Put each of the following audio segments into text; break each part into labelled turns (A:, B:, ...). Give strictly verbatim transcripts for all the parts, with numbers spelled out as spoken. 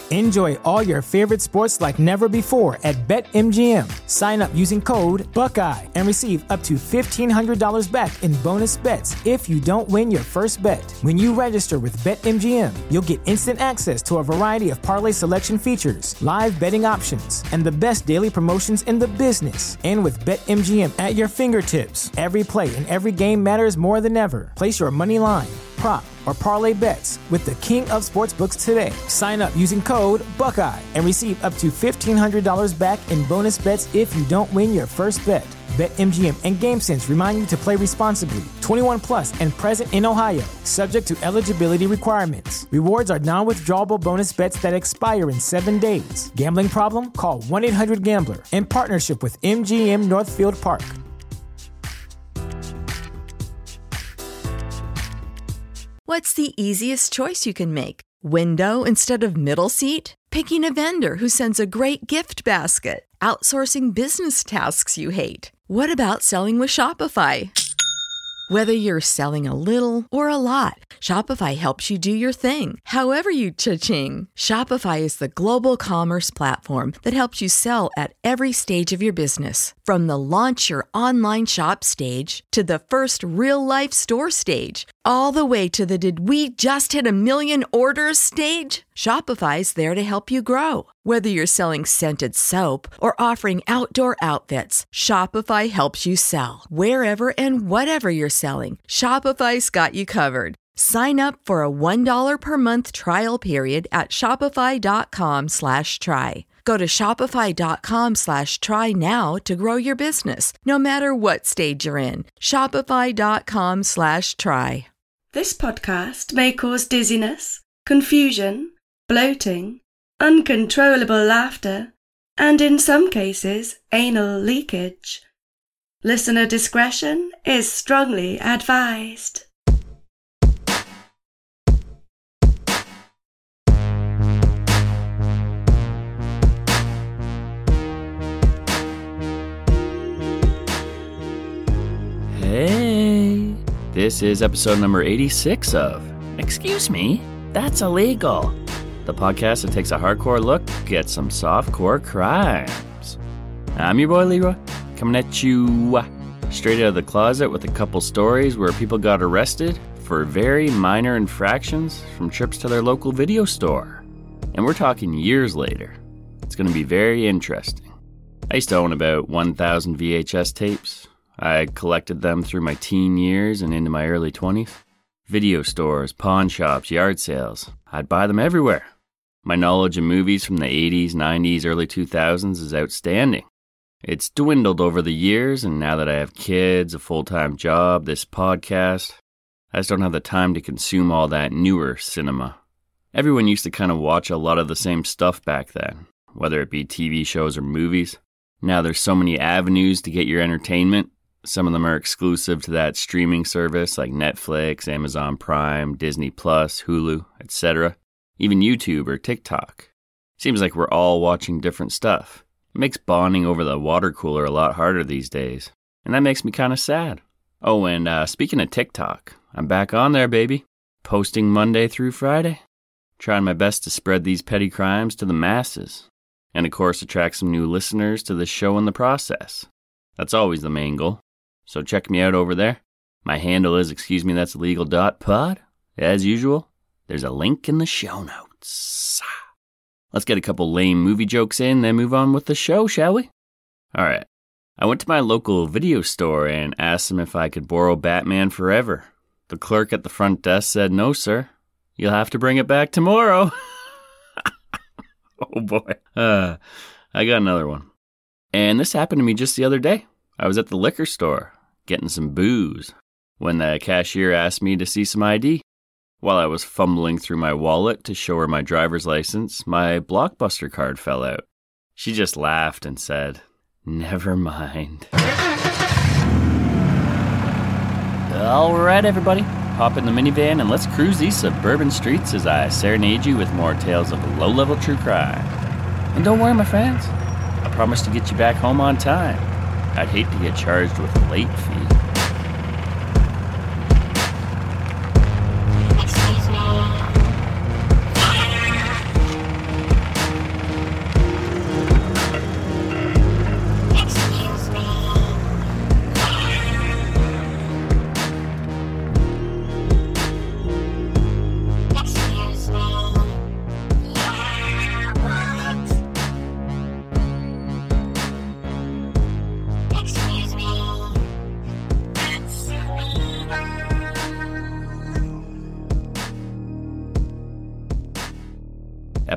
A: Enjoy all your favorite sports like never before at BetMGM. Sign up using code Buckeye and receive up to fifteen hundred dollars back in bonus bets if you don't win your first bet. When you register with BetMGM, you'll get instant access to a variety of parlay selection features, live betting options, and the best daily promotions in the business. And with BetMGM at your fingertips, every play and every game matters more than ever. Place your money line, prop, or parlay bets with the king of sportsbooks today. Sign up using code Buckeye and receive up to fifteen hundred dollars back in bonus bets if you don't win your first bet. BetMGM and GameSense remind you to play responsibly. twenty-one plus and present in Ohio, subject to eligibility requirements. Rewards are non-withdrawable bonus bets that expire in seven days. Gambling problem? Call one eight hundred gambler in partnership with M G M Northfield Park.
B: What's the easiest choice you can make? Window instead of middle seat? Picking a vendor who sends a great gift basket? Outsourcing business tasks you hate? What about selling with Shopify? Whether you're selling a little or a lot, Shopify helps you do your thing, however you cha-ching. Shopify is the global commerce platform that helps you sell at every stage of your business. From the launch your online shop stage to the first real-life store stage, all the way to the did we just hit a million orders stage? Shopify's there to help you grow. Whether you're selling scented soap or offering outdoor outfits, Shopify helps you sell. Wherever and whatever you're selling, Shopify's got you covered. Sign up for a one dollar per month trial period at shopify.com slash try. Go to shopify.com slash try now to grow your business, no matter what stage you're in. Shopify.com slash try.
C: This podcast may cause dizziness, confusion, bloating, uncontrollable laughter, and in some cases, anal leakage. Listener discretion is strongly advised.
D: Hey, this is episode number eighty-six of Excuse Me, That's Illegal, the podcast that takes a hardcore look at some softcore crimes. I'm your boy Leroy, coming at you straight out of the closet with a couple stories where people got arrested for very minor infractions from trips to their local video store. And we're talking years later. It's going to be very interesting. I used to own about one thousand V H S tapes. I collected them through my teen years and into my early twenties. Video stores, pawn shops, yard sales. I'd buy them everywhere. My knowledge of movies from the eighties, nineties, early two thousands is outstanding. It's dwindled over the years, and now that I have kids, a full-time job, this podcast, I just don't have the time to consume all that newer cinema. Everyone used to kind of watch a lot of the same stuff back then, whether it be T V shows or movies. Now there's so many avenues to get your entertainment. Some of them are exclusive to that streaming service like Netflix, Amazon Prime, Disney Plus, Hulu, et cetera. Even YouTube or TikTok. Seems like we're all watching different stuff. It makes bonding over the water cooler a lot harder these days. And that makes me kind of sad. Oh, and uh, speaking of TikTok, I'm back on there, baby. Posting Monday through Friday. Trying my best to spread these petty crimes to the masses. And of course, attract some new listeners to the show in the process. That's always the main goal. So check me out over there. My handle is excuse me that's illegal dot pod. As usual, there's a link in the show notes. Let's get a couple lame movie jokes in, then move on with the show, shall we? Alright. I went to my local video store and asked them if I could borrow Batman Forever. The clerk at the front desk said, "No, sir. You'll have to bring it back tomorrow." Oh boy. Uh, I got another one. And this happened to me just the other day. I was at the liquor store, getting some booze, when the cashier asked me to see some I D. While I was fumbling through my wallet to show her my driver's license, my Blockbuster card fell out. She just laughed and said, "Never mind." Alright everybody, hop in the minivan and let's cruise these suburban streets as I serenade you with more tales of low-level true crime. And don't worry my friends, I promise to get you back home on time. I'd hate to get charged with a late fee.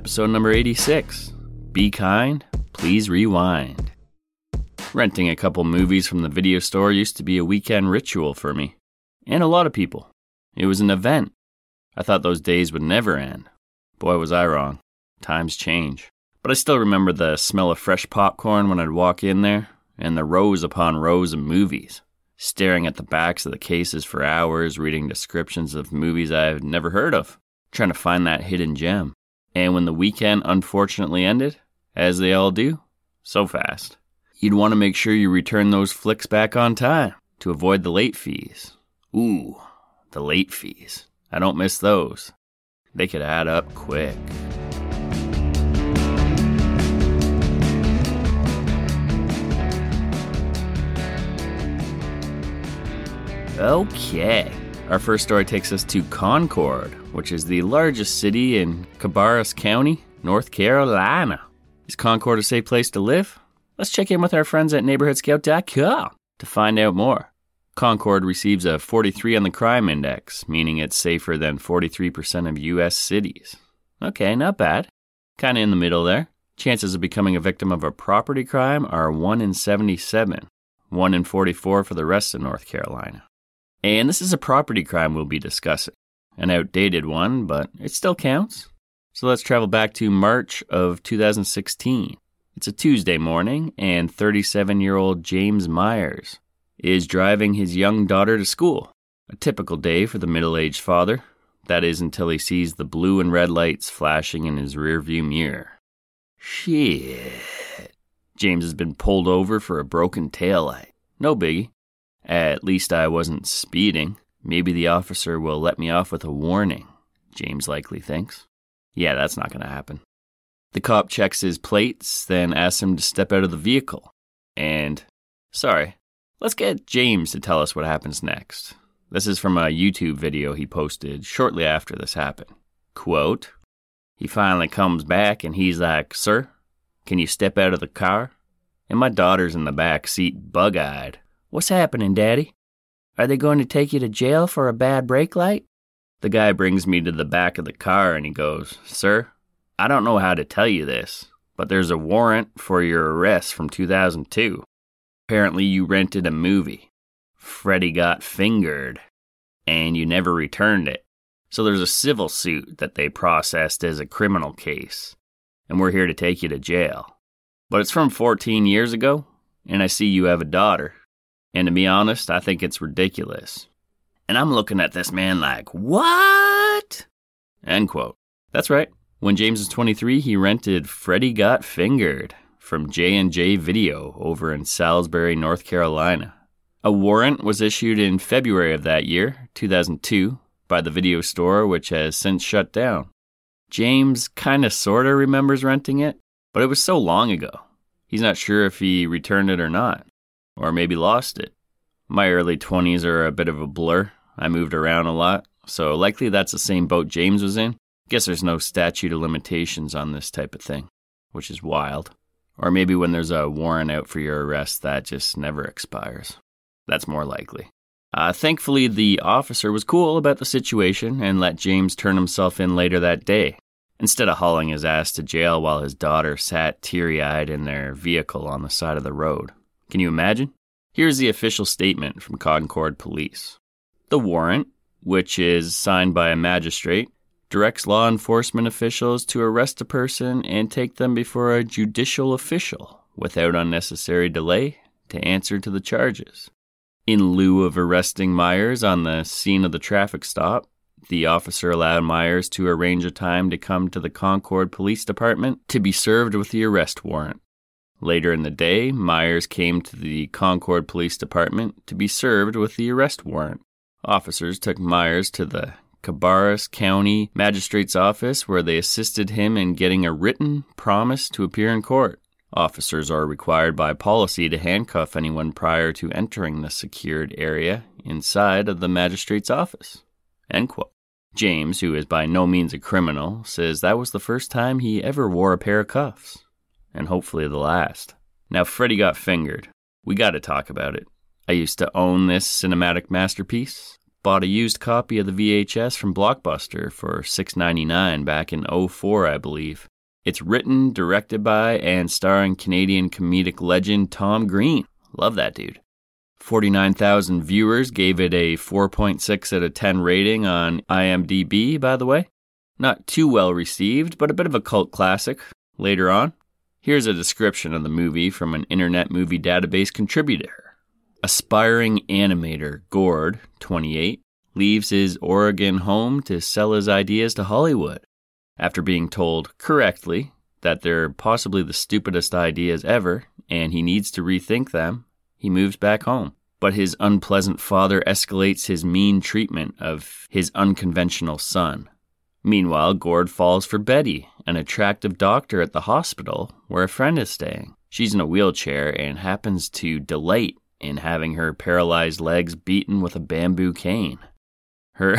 D: episode number eighty-six. Be kind, please rewind. Renting a couple movies from the video store used to be a weekend ritual for me, and a lot of people. It was an event. I thought those days would never end. Boy, was I wrong. Times change. But I still remember the smell of fresh popcorn when I'd walk in there, and the rows upon rows of movies, staring at the backs of the cases for hours, reading descriptions of movies I've never heard of, trying to find that hidden gem. And when the weekend unfortunately ended, as they all do, so fast, you'd want to make sure you return those flicks back on time to avoid the late fees. Ooh, the late fees. I don't miss those. They could add up quick. Okay, our first story takes us to Concord, which is the largest city in Cabarrus County, North Carolina. Is Concord a safe place to live? Let's check in with our friends at neighborhood scout dot com to find out more. Concord receives a forty-three on the crime index, meaning it's safer than forty-three percent of U S cities. Okay, not bad. Kind of in the middle there. Chances of becoming a victim of a property crime are one in seventy-seven, one in forty-four for the rest of North Carolina. And this is a property crime we'll be discussing. An outdated one, but it still counts. So let's travel back to March of two thousand sixteen. It's a Tuesday morning, and thirty-seven-year-old James Myers is driving his young daughter to school. A typical day for the middle-aged father. That is until he sees the blue and red lights flashing in his rearview mirror. Shit. James has been pulled over for a broken taillight. No biggie. At least I wasn't speeding. Maybe the officer will let me off with a warning, James likely thinks. Yeah, that's not going to happen. The cop checks his plates, then asks him to step out of the vehicle. And, sorry, let's get James to tell us what happens next. This is from a YouTube video he posted shortly after this happened. Quote, he finally comes back and he's like, "Sir, can you step out of the car?" And my daughter's in the back seat bug-eyed. "What's happening, Daddy? Are they going to take you to jail for a bad brake light?" The guy brings me to the back of the car and he goes, "Sir, I don't know how to tell you this, but there's a warrant for your arrest from two thousand two. Apparently you rented a movie. Freddy Got Fingered, and you never returned it. So there's a civil suit that they processed as a criminal case, and we're here to take you to jail. But it's from fourteen years ago, and I see you have a daughter. And to be honest, I think it's ridiculous." And I'm looking at this man like, what? End quote. That's right. When James was twenty-three, he rented Freddy Got Fingered from J and J Video over in Salisbury, North Carolina. A warrant was issued in February of that year, two thousand two, by the video store, which has since shut down. James kind of sort of remembers renting it, but it was so long ago. He's not sure if he returned it or not, or maybe lost it. My early twenties are a bit of a blur. I moved around a lot, so likely that's the same boat James was in. Guess there's no statute of limitations on this type of thing, which is wild. Or maybe when there's a warrant out for your arrest, that just never expires. That's more likely. Uh, thankfully, the officer was cool about the situation and let James turn himself in later that day, instead of hauling his ass to jail while his daughter sat teary-eyed in their vehicle on the side of the road. Can you imagine? Here's the official statement from Concord Police. The warrant, which is signed by a magistrate, directs law enforcement officials to arrest a person and take them before a judicial official without unnecessary delay to answer to the charges. In lieu of arresting Myers on the scene of the traffic stop, the officer allowed Myers to arrange a time to come to the Concord Police Department to be served with the arrest warrant. Later in the day, Myers came to the Concord Police Department to be served with the arrest warrant. Officers took Myers to the Cabarrus County Magistrate's office where they assisted him in getting a written promise to appear in court. Officers are required by policy to handcuff anyone prior to entering the secured area inside of the magistrate's office. End quote. James, who is by no means a criminal, says that was the first time he ever wore a pair of cuffs. And hopefully the last. Now, Freddy Got Fingered. We gotta talk about it. I used to own this cinematic masterpiece. Bought a used copy of the V H S from Blockbuster for six dollars and ninety-nine cents back in oh four, I believe. It's written, directed by, and starring Canadian comedic legend Tom Green. Love that dude. forty-nine thousand viewers gave it a four point six out of ten rating on I M D B, by the way. Not too well received, but a bit of a cult classic later on. Here's a description of the movie from an Internet Movie Database contributor. Aspiring animator Gord, twenty-eight, leaves his Oregon home to sell his ideas to Hollywood. After being told correctly that they're possibly the stupidest ideas ever and he needs to rethink them, he moves back home. But his unpleasant father escalates his mean treatment of his unconventional son. Meanwhile, Gord falls for Betty, an attractive doctor at the hospital where a friend is staying. She's in a wheelchair and happens to delight in having her paralyzed legs beaten with a bamboo cane. Her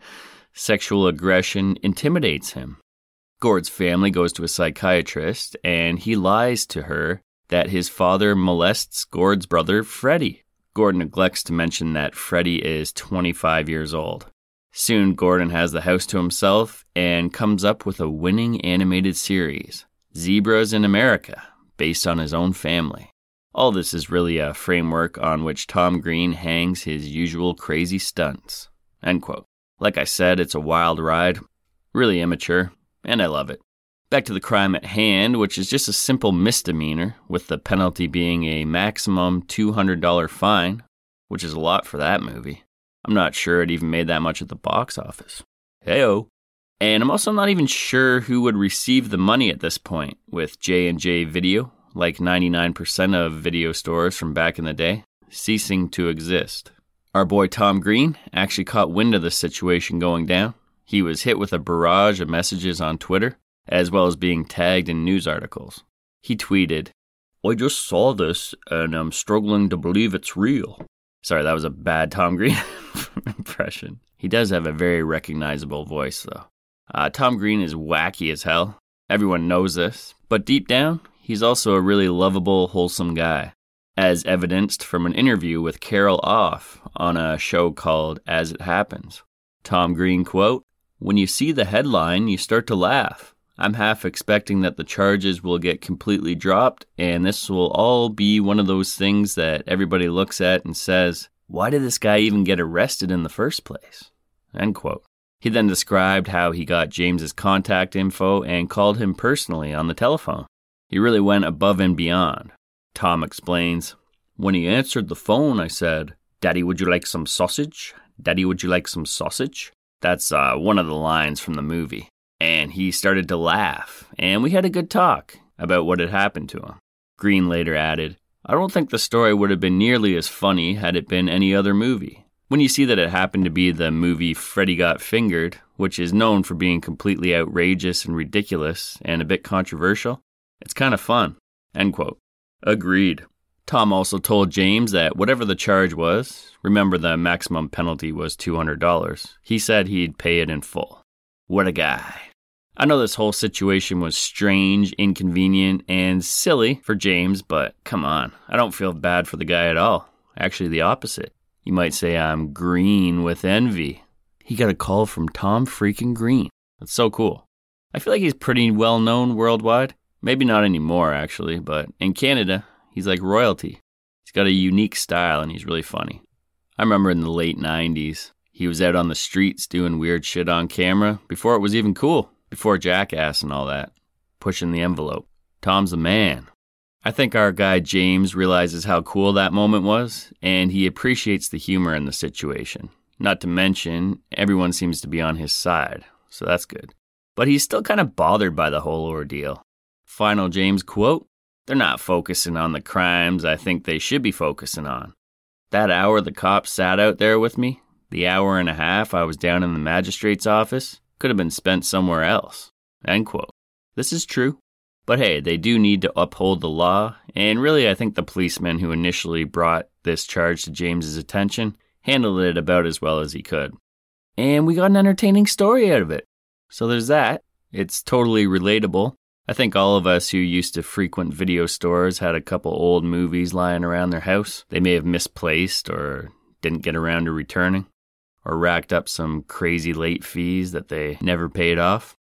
D: sexual aggression intimidates him. Gord's family goes to a psychiatrist, and he lies to her that his father molests Gord's brother, Freddie. Gord neglects to mention that Freddie is twenty-five years old. Soon, Gordon has the house to himself and comes up with a winning animated series, Zebras in America, based on his own family. All this is really a framework on which Tom Green hangs his usual crazy stunts. End quote. Like I said, it's a wild ride, really immature, and I love it. Back to the crime at hand, which is just a simple misdemeanor, with the penalty being a maximum two hundred dollars fine, which is a lot for that movie. I'm not sure it even made that much at the box office. Heyo. And I'm also not even sure who would receive the money at this point, with J and J Video, like ninety-nine percent of video stores from back in the day, ceasing to exist. Our boy Tom Green actually caught wind of the situation going down. He was hit with a barrage of messages on Twitter, as well as being tagged in news articles. He tweeted, "I just saw this and I'm struggling to believe it's real." Sorry, that was a bad Tom Green impression. He does have a very recognizable voice, though. Uh, Tom Green is wacky as hell. Everyone knows this. But deep down, he's also a really lovable, wholesome guy, as evidenced from an interview with Carol Off on a show called As It Happens. Tom Green, quote, "When you see the headline, you start to laugh. I'm half expecting that the charges will get completely dropped, and this will all be one of those things that everybody looks at and says, why did this guy even get arrested in the first place?" End quote. He then described how he got James's contact info and called him personally on the telephone. He really went above and beyond. Tom explains, "When he answered the phone, I said, 'Daddy, would you like some sausage? Daddy, would you like some sausage?'" That's uh, one of the lines from the movie. And he started to laugh, and we had a good talk about what had happened to him. Green later added, "I don't think the story would have been nearly as funny had it been any other movie. When you see that it happened to be the movie Freddy Got Fingered, which is known for being completely outrageous and ridiculous and a bit controversial, it's kind of fun." End quote. Agreed. Tom also told James that whatever the charge was, remember the maximum penalty was two hundred dollars, he said he'd pay it in full. What a guy. I know this whole situation was strange, inconvenient, and silly for James, but come on, I don't feel bad for the guy at all. Actually, the opposite. You might say I'm green with envy. He got a call from Tom freaking Green. That's so cool. I feel like he's pretty well known worldwide. Maybe not anymore, actually, but in Canada, he's like royalty. He's got a unique style and he's really funny. I remember in the late nineties, he was out on the streets doing weird shit on camera before it was even cool, before Jackass and all that, pushing the envelope. Tom's the man. I think our guy James realizes how cool that moment was, and he appreciates the humor in the situation. Not to mention, everyone seems to be on his side, so that's good. But he's still kind of bothered by the whole ordeal. Final James quote, "They're not focusing on the crimes I think they should be focusing on. That hour the cops sat out there with me, the hour and a half I was down in the magistrate's office, could have been spent somewhere else." End quote. This is true. But hey, they do need to uphold the law, and really I think the policeman who initially brought this charge to James's attention handled it about as well as he could. And we got an entertaining story out of it. So there's that. It's totally relatable. I think all of us who used to frequent video stores had a couple old movies lying around their house they may have misplaced or didn't get around to returning, or racked up some crazy late fees that they never paid off.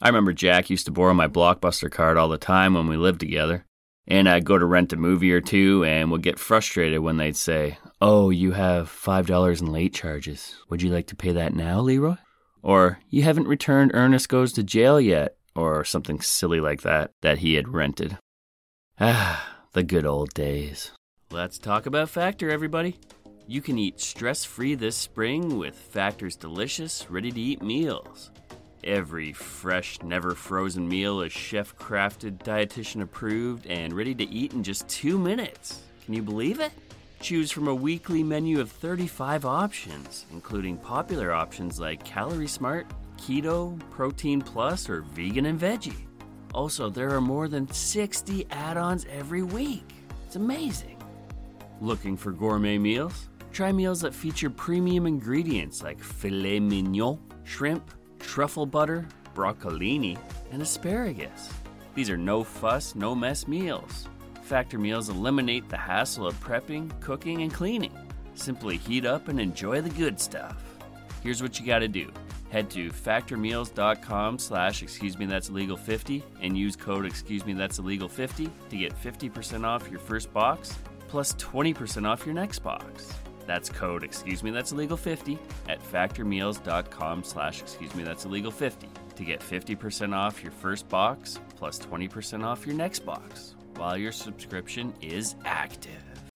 D: I remember Jack used to borrow my Blockbuster card all the time when we lived together. And I'd go to rent a movie or two and would get frustrated when they'd say, "Oh, you have five dollars in late charges. Would you like to pay that now, Leroy?" Or, "You haven't returned Ernest Goes to Jail yet," or something silly like that that he had rented. Ah, the good old days. Let's talk about Factor, everybody. You can eat stress-free this spring with Factor's delicious, ready-to-eat meals. Every fresh, never-frozen meal is chef-crafted, dietitian-approved, and ready to eat in just two minutes. Can you believe it? Choose from a weekly menu of thirty-five options, including popular options like Calorie Smart, Keto, Protein Plus, or Vegan and Veggie. Also, there are more than sixty add-ons every week. It's amazing. Looking for gourmet meals? Try meals that feature premium ingredients like filet mignon, shrimp, truffle butter, broccolini, and asparagus. These are no-fuss, no-mess meals. Factor meals eliminate the hassle of prepping, cooking, and cleaning. Simply heat up and enjoy the good stuff. Here's what you gotta do. Head to factormeals.com slash excuse me that's illegal 50 and use code excuse me that's illegal 50 to get fifty percent off your first box plus twenty percent off your next box. That's code excuse me that's illegal 50 at factormeals.com slash excuse me that's illegal 50 to get fifty percent off your first box plus twenty percent off your next box while your subscription is active.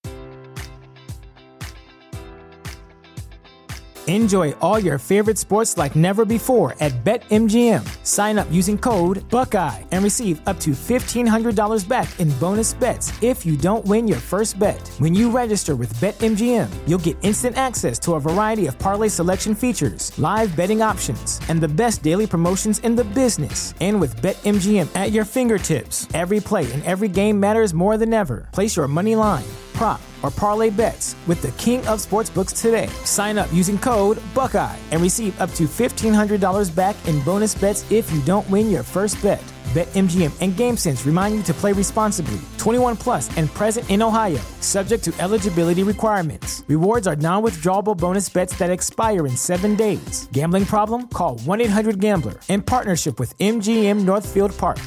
A: Enjoy all your favorite sports like never before at BetMGM. Sign up using code Buckeye and receive up to fifteen hundred dollars back in bonus bets if you don't win your first bet. When you register with BetMGM, you'll get instant access to a variety of parlay selection features, live betting options, and the best daily promotions in the business. And with BetMGM at your fingertips, every play and every game matters more than ever. Place your money line, prop, or parlay bets with the king of sportsbooks today. Sign up using code Buckeye and receive up to fifteen hundred dollars back in bonus bets if you don't win your first bet. BetMGM and GameSense remind you to play responsibly. twenty-one plus and present in Ohio, subject to eligibility requirements. Rewards are non-withdrawable bonus bets that expire in seven days. Gambling problem? Call one eight hundred gambler in partnership with M G M Northfield Park.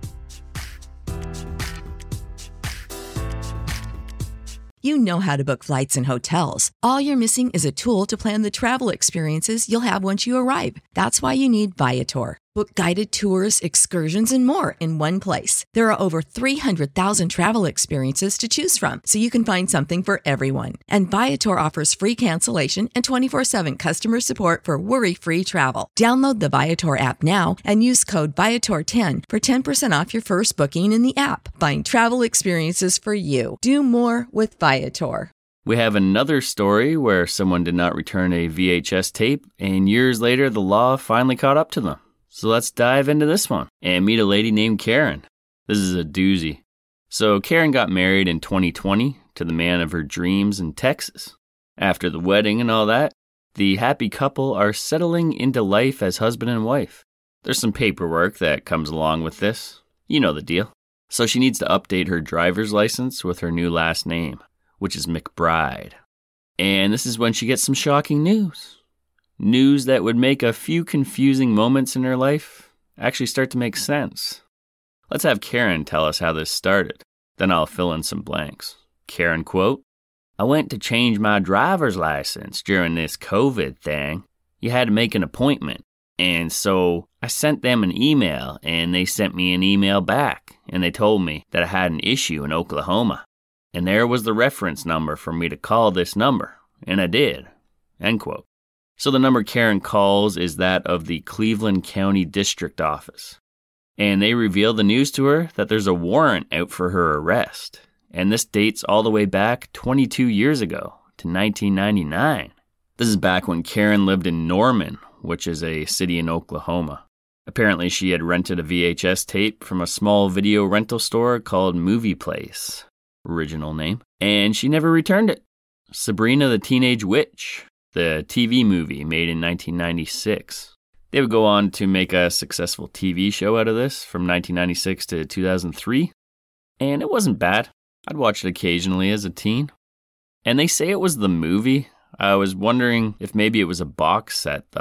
B: You know how to book flights and hotels. All you're missing is a tool to plan the travel experiences you'll have once you arrive. That's why you need Viator. Book guided tours, excursions, and more in one place. There are over three hundred thousand travel experiences to choose from, so you can find something for everyone. And Viator offers free cancellation and twenty-four seven customer support for worry-free travel. Download the Viator app now and use code Viator ten for ten percent off your first booking in the app. Find travel experiences for you. Do more with Viator.
D: We have another story where someone did not return a V H S tape, and years later the law finally caught up to them. So let's dive into this one and meet a lady named Karen. This is a doozy. So Karen got married in twenty twenty to the man of her dreams in Texas. After the wedding and all that, the happy couple are settling into life as husband and wife. There's some paperwork that comes along with this. You know the deal. So she needs to update her driver's license with her new last name, which is McBride. And this is when she gets some shocking news. News that would make a few confusing moments in her life actually start to make sense. Let's have Karen tell us how this started. Then I'll fill in some blanks. Karen, quote, "I went to change my driver's license during this COVID thing. You had to make an appointment. And so I sent them an email, and they sent me an email back, and they told me that I had an issue in Oklahoma. And there was the reference number for me to call this number, and I did." End quote. So the number Karen calls is that of the Cleveland County District Office. And they reveal the news to her that there's a warrant out for her arrest. And this dates all the way back twenty-two years ago to nineteen ninety-nine. This is back when Karen lived in Norman, which is a city in Oklahoma. Apparently she had rented a V H S tape from a small video rental store called Movie Place. Original name. And she never returned it. Sabrina the Teenage Witch, the T V movie made in nineteen ninety-six. They would go on to make a successful T V show out of this from nineteen ninety-six to two thousand three. And it wasn't bad. I'd watch it occasionally as a teen. And they say it was the movie. I was wondering if maybe it was a box set, though.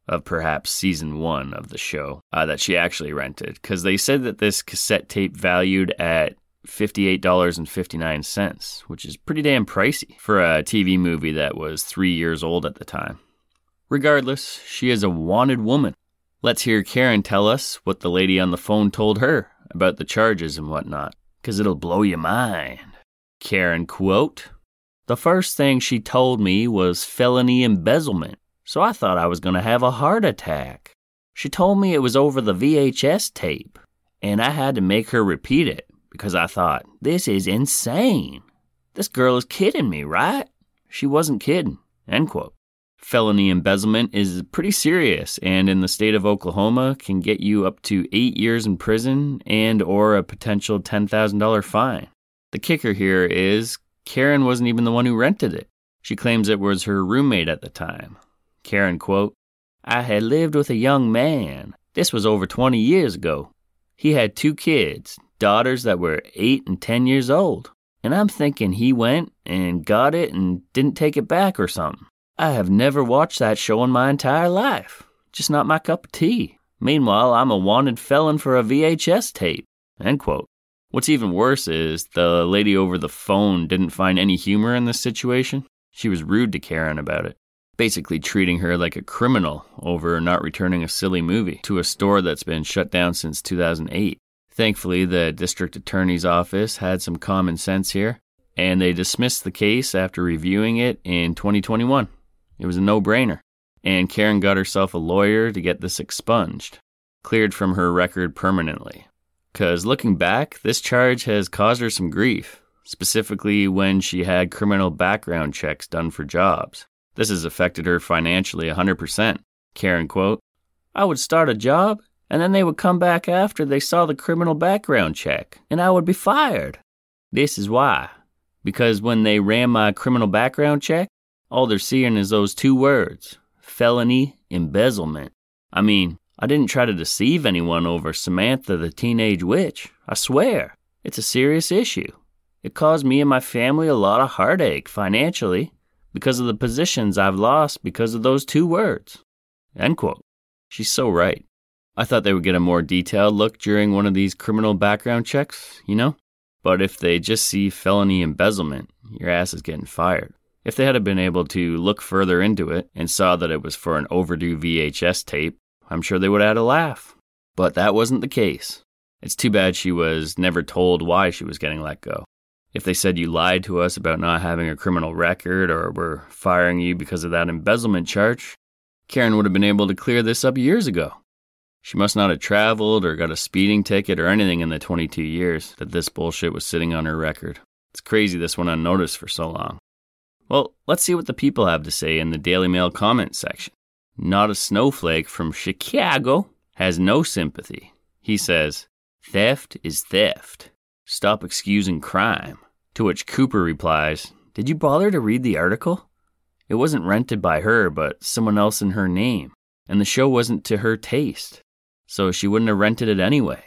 D: of perhaps season one of the show uh, that she actually rented, because they said that this cassette tape valued at fifty-eight dollars and fifty-nine cents, which is pretty damn pricey for a T V movie that was three years old at the time. Regardless, she is a wanted woman. Let's hear Karen tell us what the lady on the phone told her about the charges and whatnot, because it'll blow your mind. Karen, quote, "The first thing she told me was felony embezzlement, so I thought I was going to have a heart attack. She told me it was over the V H S tape, and I had to make her repeat it because I thought, this is insane. This girl is kidding me, right? She wasn't kidding," end quote. Felony embezzlement is pretty serious, and in the state of Oklahoma can get you up to eight years in prison and or a potential ten thousand dollars fine. The kicker here is Karen wasn't even the one who rented it. She claims it was her roommate at the time. Karen, quote, "I had lived with a young man. This was over twenty years ago. He had two kids, daughters that were eight and ten years old. And I'm thinking he went and got it and didn't take it back or something. I have never watched that show in my entire life. Just not my cup of tea. Meanwhile, I'm a wanted felon for a V H S tape," end quote. What's even worse is the lady over the phone didn't find any humor in this situation. She was rude to Karen about it, basically treating her like a criminal over not returning a silly movie to a store that's been shut down since two thousand eight. Thankfully, the district attorney's office had some common sense here, and they dismissed the case after reviewing it in twenty twenty-one. It was a no-brainer, and Karen got herself a lawyer to get this expunged, cleared from her record permanently. Because looking back, this charge has caused her some grief, specifically when she had criminal background checks done for jobs. This has affected her financially one hundred percent. Karen, quote, "I would start a job, and then they would come back after they saw the criminal background check, and I would be fired. This is why. Because when they ran my criminal background check, all they're seeing is those two words, felony embezzlement. I mean, I didn't try to deceive anyone over Samantha the teenage witch. I swear, it's a serious issue. It caused me and my family a lot of heartache financially because of the positions I've lost because of those two words," end quote. She's so right. I thought they would get a more detailed look during one of these criminal background checks, you know? But if they just see felony embezzlement, your ass is getting fired. If they had been able to look further into it and saw that it was for an overdue V H S tape, I'm sure they would have had a laugh. But that wasn't the case. It's too bad she was never told why she was getting let go. If they said you lied to us about not having a criminal record or were firing you because of that embezzlement charge, Karen would have been able to clear this up years ago. She must not have traveled or got a speeding ticket or anything in the twenty-two years that this bullshit was sitting on her record. It's crazy this went unnoticed for so long. Well, let's see what the people have to say in the Daily Mail comment section. Not a Snowflake from Chicago has no sympathy. He says, "Theft is theft. Stop excusing crime." To which Cooper replies, "Did you bother to read the article? It wasn't rented by her, but someone else in her name. And the show wasn't to her taste. So she wouldn't have rented it anyway."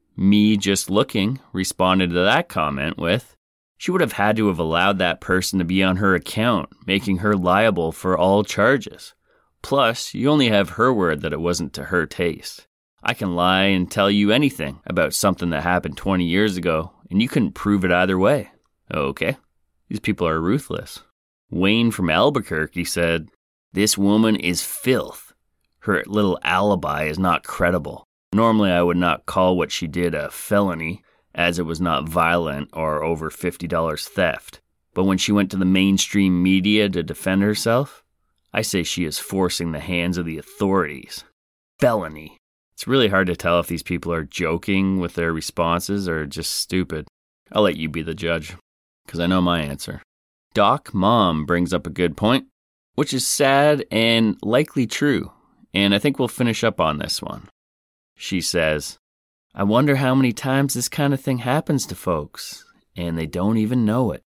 D: Me Just Looking responded to that comment with, "She would have had to have allowed that person to be on her account, making her liable for all charges. Plus, you only have her word that it wasn't to her taste. I can lie and tell you anything about something that happened twenty years ago, and you couldn't prove it either way." Okay, these people are ruthless. Wayne from Albuquerque said, "This woman is filth. Her little alibi is not credible. Normally I would not call what she did a felony, as it was not violent or over fifty dollars theft. But when she went to the mainstream media to defend herself, I say she is forcing the hands of the authorities. Felony." It's really hard to tell if these people are joking with their responses or just stupid. I'll let you be the judge, because I know my answer. Doc Mom brings up a good point, which is sad and likely true, and I think we'll finish up on this one. She says, "I wonder how many times this kind of thing happens to folks, and they don't even know it."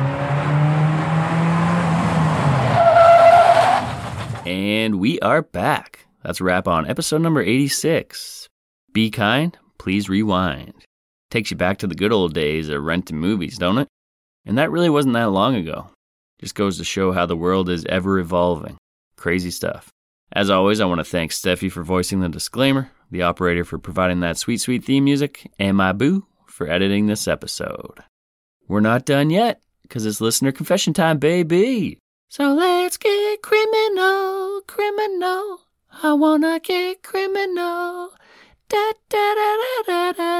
D: And we are back. That's a wrap on episode number eighty-six. Be kind, please rewind. Takes you back to the good old days of renting movies, don't it? And that really wasn't that long ago. Just goes to show how the world is ever evolving. Crazy stuff. As always, I want to thank Steffi for voicing the disclaimer, the operator for providing that sweet, sweet theme music, and my boo for editing this episode. We're not done yet, because it's listener confession time, baby. So let's get criminal, criminal. I wanna get criminal. Da da da da da da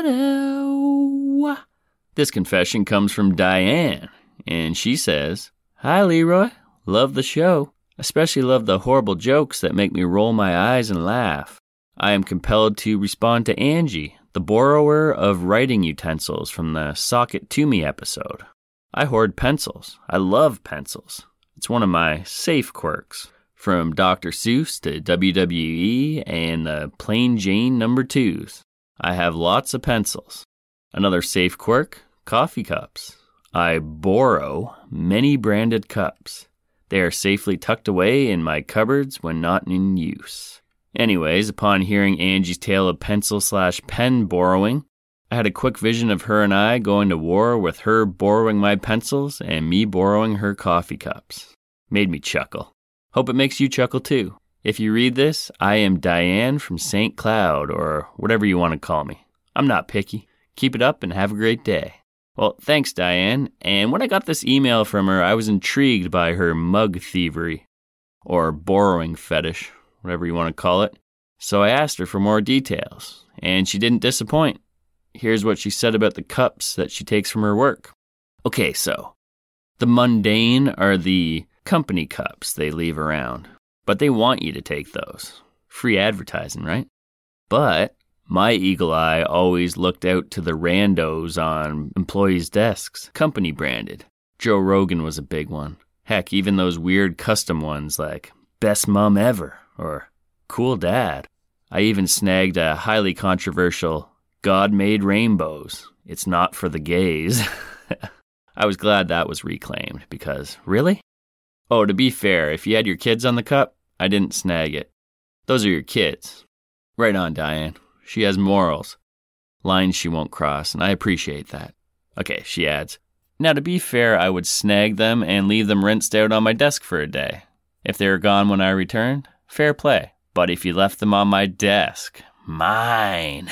D: da. This confession comes from Diane, and she says, "Hi, Leroy. Love the show. Especially love the horrible jokes that make me roll my eyes and laugh. I am compelled to respond to Angie, the borrower of writing utensils from the Sock It To Me episode. I hoard pencils. I love pencils. It's one of my safe quirks. From Doctor Seuss to W W E and the Plain Jane number twos. I have lots of pencils. Another safe quirk, coffee cups. I borrow many branded cups. They are safely tucked away in my cupboards when not in use. Anyways, upon hearing Angie's tale of pencil slash pen borrowing, I had a quick vision of her and I going to war with her borrowing my pencils and me borrowing her coffee cups. Made me chuckle. Hope it makes you chuckle too. If you read this, I am Diane from Saint Cloud, or whatever you want to call me. I'm not picky. Keep it up and have a great day." Well, thanks, Diane. And when I got this email from her, I was intrigued by her mug thievery, or borrowing fetish, whatever you want to call it. So I asked her for more details, and she didn't disappoint. Here's what she said about the cups that she takes from her work. Okay, so the mundane are the company cups they leave around, but they want you to take those. Free advertising, right? But my eagle eye always looked out to the randos on employees' desks, company branded. Joe Rogan was a big one. Heck, even those weird custom ones like Best Mom Ever or Cool Dad. I even snagged a highly controversial God Made Rainbows. It's not for the gays. I was glad that was reclaimed because, really? Oh, to be fair, if you had your kids on the cup, I didn't snag it. Those are your kids. Right on, Diane. She has morals. Lines she won't cross, and I appreciate that. Okay, she adds, "Now to be fair, I would snag them and leave them rinsed out on my desk for a day. If they were gone when I returned, fair play. But if you left them on my desk, mine.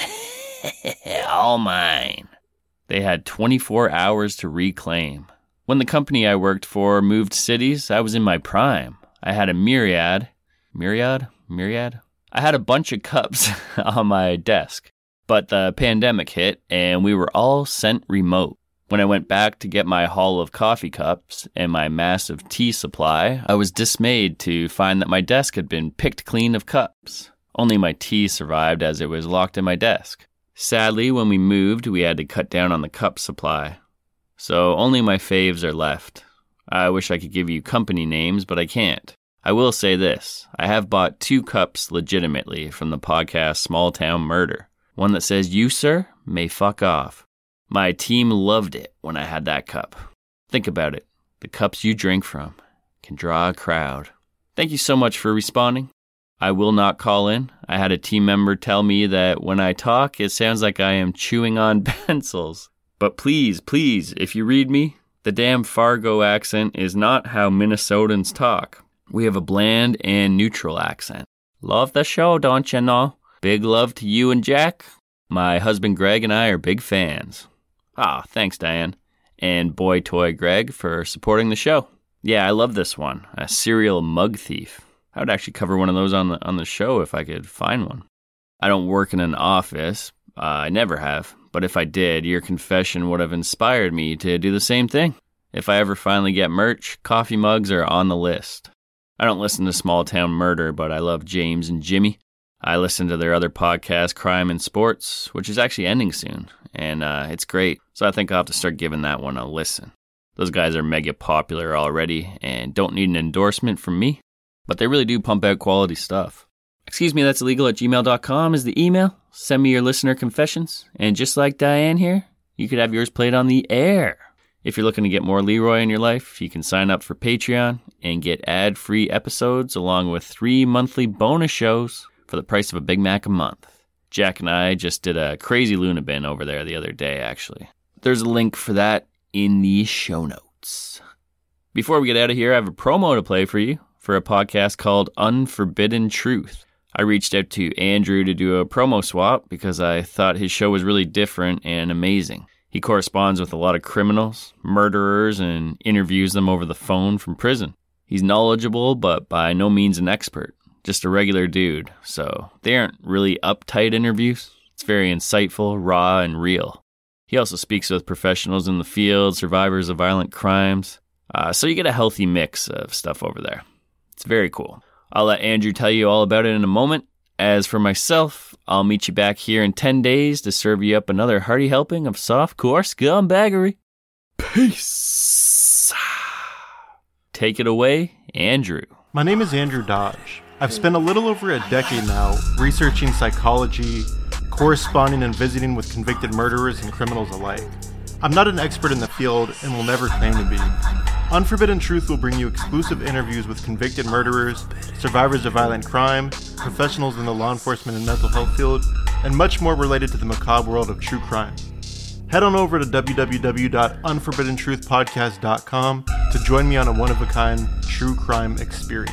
D: All mine." They had twenty-four hours to reclaim. When the company I worked for moved cities, I was in my prime. I had a myriad, myriad, myriad? I had a bunch of cups on my desk, but the pandemic hit and we were all sent remote. When I went back to get my haul of coffee cups and my massive tea supply, I was dismayed to find that my desk had been picked clean of cups. Only my tea survived as it was locked in my desk. Sadly, when we moved, we had to cut down on the cup supply. So only my faves are left. I wish I could give you company names, but I can't. I will say this, I have bought two cups legitimately from the podcast Small Town Murder. One that says, "You, sir, may fuck off." My team loved it when I had that cup. Think about it. The cups you drink from can draw a crowd. Thank you so much for responding. I will not call in. I had a team member tell me that when I talk, it sounds like I am chewing on pencils. But please, please, if you read me, the damn Fargo accent is not how Minnesotans talk. We have a bland and neutral accent. Love the show, don't you know? Big love to you and Jack. My husband Greg and I are big fans. Ah, thanks, Diane. And Boy Toy Greg for supporting the show. Yeah, I love this one. A serial mug thief. I would actually cover one of those on the, on the show if I could find one. I don't work in an office. Uh, I never have. But if I did, your confession would have inspired me to do the same thing. If I ever finally get merch, coffee mugs are on the list. I don't listen to Small Town Murder, but I love James and Jimmy. I listen to their other podcast, Crime and Sports, which is actually ending soon, and uh, it's great. So I think I'll have to start giving that one a listen. Those guys are mega popular already and don't need an endorsement from me, but they really do pump out quality stuff. Excuse me, that's illegal at gmail dot com is the email. Send me your listener confessions, and just like Diane here, you could have yours played on the air. If you're looking to get more Leroy in your life, you can sign up for Patreon and get ad-free episodes along with three monthly bonus shows for the price of a Big Mac a month. Jack and I just did a crazy Luna bin over there the other day, actually. There's a link for that in the show notes. Before we get out of here, I have a promo to play for you for a podcast called Unforbidden Truth. I reached out to Andrew to do a promo swap because I thought his show was really different and amazing. He corresponds with a lot of criminals, murderers, and interviews them over the phone from prison. He's knowledgeable, but by no means an expert, just a regular dude, so they aren't really uptight interviews. It's very insightful, raw, and real. He also speaks with professionals in the field, survivors of violent crimes, uh, so you get a healthy mix of stuff over there. It's very cool. I'll let Andrew tell you all about it in a moment. As for myself, I'll meet you back here in ten days to serve you up another hearty helping of softcore scumbaggery. Peace. Take it away, Andrew.
E: My name is Andrew Dodge. I've spent a little over a decade now researching psychology, corresponding and visiting with convicted murderers and criminals alike. I'm not an expert in the field and will never claim to be. Unforbidden Truth will bring you exclusive interviews with convicted murderers, survivors of violent crime, professionals in the law enforcement and mental health field, and much more related to the macabre world of true crime. Head on over to w w w dot unforbidden truth podcast dot com to join me on a one-of-a-kind true crime experience.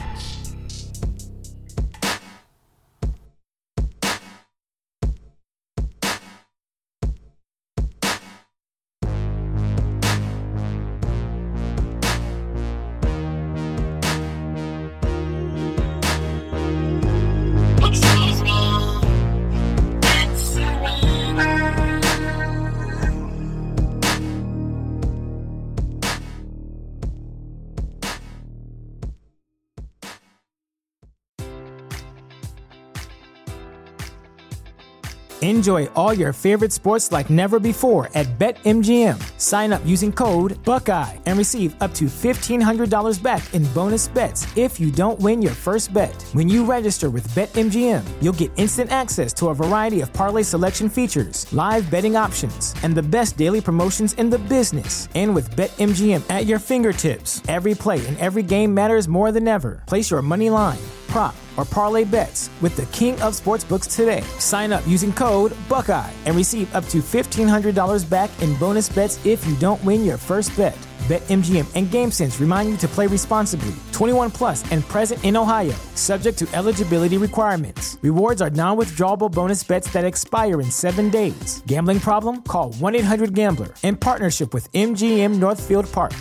A: Enjoy all your favorite sports like never before at BetMGM. Sign up using code Buckeye and receive up to fifteen hundred dollars back in bonus bets if you don't win your first bet. When you register with BetMGM, you'll get instant access to a variety of parlay selection features, live betting options, and the best daily promotions in the business. And with BetMGM at your fingertips, every play and every game matters more than ever. Place your money line, prop, or parlay bets with the king of sportsbooks today. Sign up using code Buckeye and receive up to fifteen hundred dollars back in bonus bets if you don't win your first bet. BetMGM and GameSense remind you to play responsibly. twenty-one plus and present in Ohio, subject to eligibility requirements. Rewards are non-withdrawable bonus bets that expire in seven days. Gambling problem? Call one eight hundred gambler in partnership with M G M Northfield Park.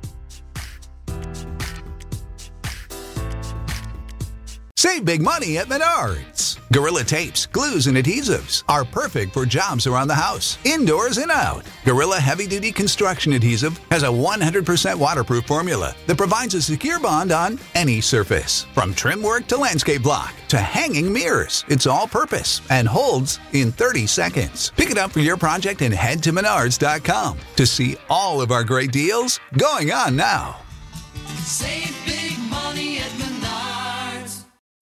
F: Save big money at Menards. Gorilla tapes, glues, and adhesives are perfect for jobs around the house, indoors and out. Gorilla Heavy Duty Construction Adhesive has a one hundred percent waterproof formula that provides a secure bond on any surface. From trim work to landscape block to hanging mirrors, it's all purpose and holds in thirty seconds. Pick it up for your project and head to menards dot com to see all of our great deals going on now.
G: Save